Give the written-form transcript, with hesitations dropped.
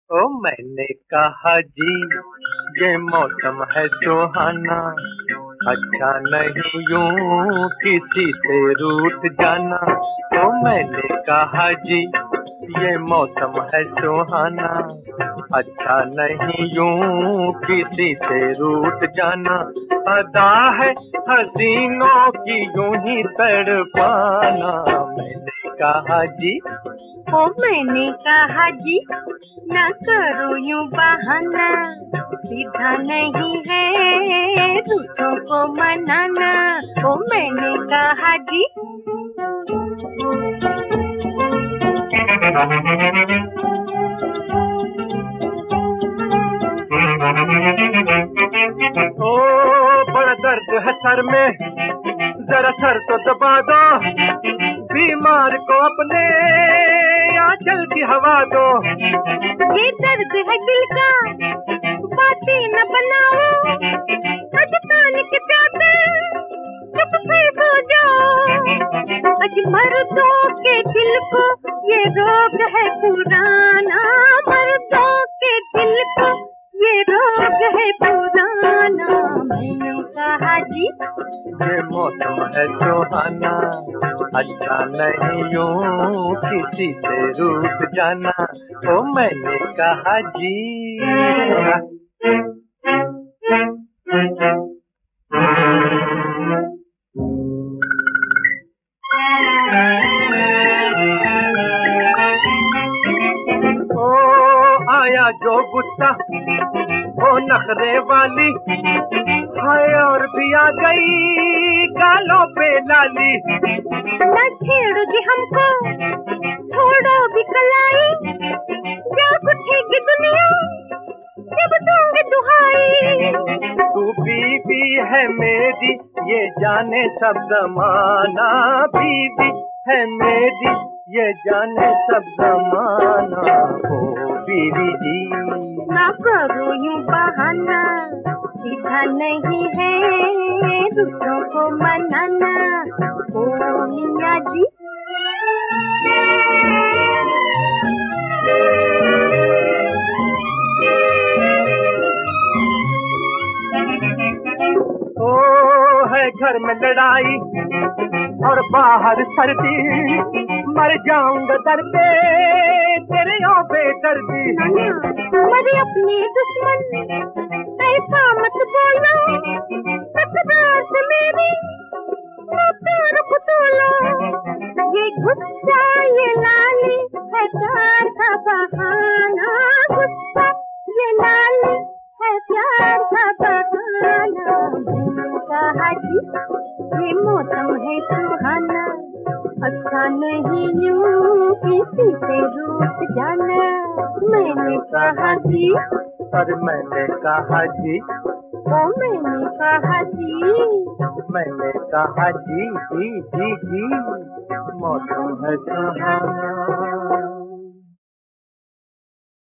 ओ मैंने कहा जी, ये मौसम है सुहाना, अच्छा नहीं यूं किसी से रूठ जाना। ओ मैंने कहा जी, ये मौसम है सुहाना, अच्छा नहीं यूं किसी से रूठ जाना। अदा है हसीनों की यूं ही तड़पाना। मैंने कहा जी, ओ मैंने कहा जी, न करो यूं बहाना, सीधा नहीं है रूठों को मनाना। ओ मैंने कहा जी। ओ बड़ा दर्द है सर में, जरा सर तो दबा दो, बीमार को अपने आंचल की हवा दो। ये दर्द है दिल का, बातें न बनाओ, आज तान के जाते चुप से सो जाओ। आज मर्दों के दिल को ये रोग है पुराना, मर्दों के दिल को ये रोग है पुराना। मैंने कहा जी, ये मौसम है सुहाना, अच्छा नहीं यूं किसी से रूठ जाना। ओ मैंने कहा जी। ओ आया जो गुस्सा वो नखरे वाली, हाय और भी आ गई गालों पे लाली। न छेड़ो जी हमको, छोड़ो भी कलाई, जाग उठेगी दुनिया जब दूंगे दुहाई। तू बीवी है मेरी ये जाने सब जमाना, बीवी है मेरी ये जाने सब जमाना। ओ बीवी जी, ना करो यूं बहाना, सीधा नहीं है दूसरों को मनाना। ओ मियाँ जी। ओ है घर में लड़ाई और बाहर सर्दी, मर जाऊंगा दर पे तेरे यहाँ बेदर्दी। मरे अपने दुश्मन ऐसा मत बोलो, तकरार से मेरी प्यार को तोलो। ये गुस्सा ये लाली है प्यार का बहाना, गुस्सा ये लाली है प्यार का बहाना। मैंने कहा जी, ये मौसम है सुहाना, अच्छा नहीं यूं किसी से रूठ जाना। मैंने कहा जी, पर मैंने कहा जी, ओ मैंने कहा जी, मैंने कहा जी जी जी जी, मौसम है सुहाना।